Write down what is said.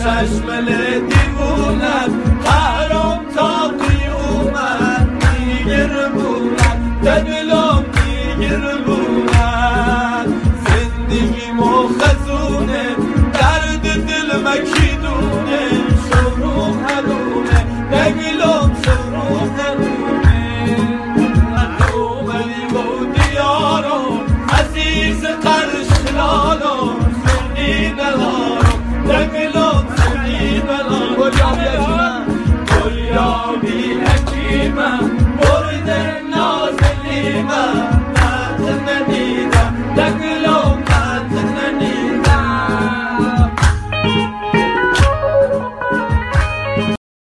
چشم دیوونت حرام تا قیومت میگیر بونت دلم میگیر بونت زندگی مخزونه درد دل مکیدونه شروع هرونه نگلم شروع هرونه اومدی با دیارم عزیز قرشلالم سنی نلارم نگلم سنی نلارم